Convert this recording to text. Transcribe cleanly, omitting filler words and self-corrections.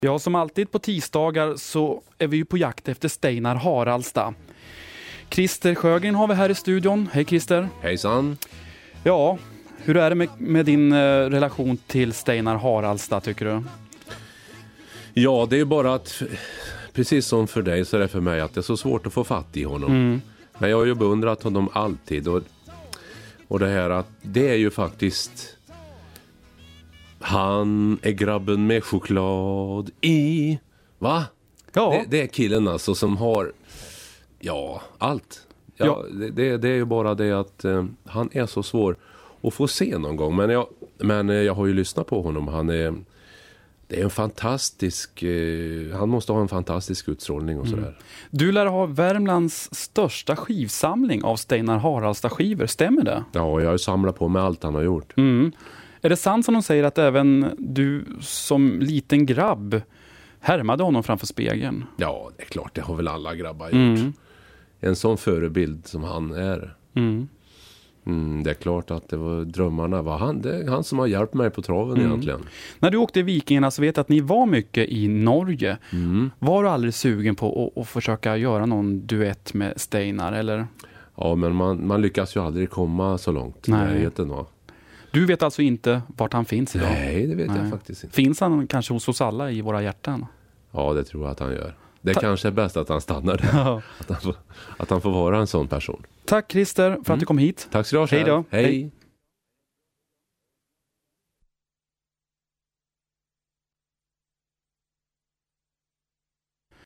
Ja, som alltid på tisdagar så är vi ju på jakt efter Steinar Haraldstad. Christer Sjögren har vi här i studion. Hej Christer. Hejsan. Ja, hur är det med din relation till Steinar Haraldstad tycker du? Ja, det är bara att precis som för dig så är det för mig att det är så svårt att få fatt i honom. Men jag har ju beundrat honom alltid och det här att det är ju faktiskt han är grabben med choklad i. Va? Ja. Det är killen alltså som har allt. Ja. Det är ju bara det att han är så svår att få se någon gång. Men jag har ju lyssnat på honom. Det är en fantastisk han måste ha en fantastisk utstrålning och sådär. Du lär ha Värmlands största skivsamling av Steinar Haraldstad skivor, stämmer det? Ja, jag har ju samlat på med allt han har gjort. Är det sant som de säger att även du som liten grabb härmade honom framför spegeln? Ja, det är klart, det har väl alla grabbar gjort. En sån förebild som han är. Det är klart att det var drömmarna. Det är han som har hjälpt mig på traven egentligen. När du åkte i Vikingarna så vet jag att ni var mycket i Norge. Var du aldrig sugen på att försöka göra någon duett med Steinar, eller? Ja, men man lyckas ju aldrig komma så långt. Nej. Du vet alltså inte vart han finns idag? Nej, det vet jag faktiskt inte. Finns han kanske hos oss alla i våra hjärtan? Ja, det tror jag att han gör. Det kanske är bäst att han stannar där. Att han får vara en sån person. Tack Christer för att du kom hit. Tack så du ha. Hej då. Hej.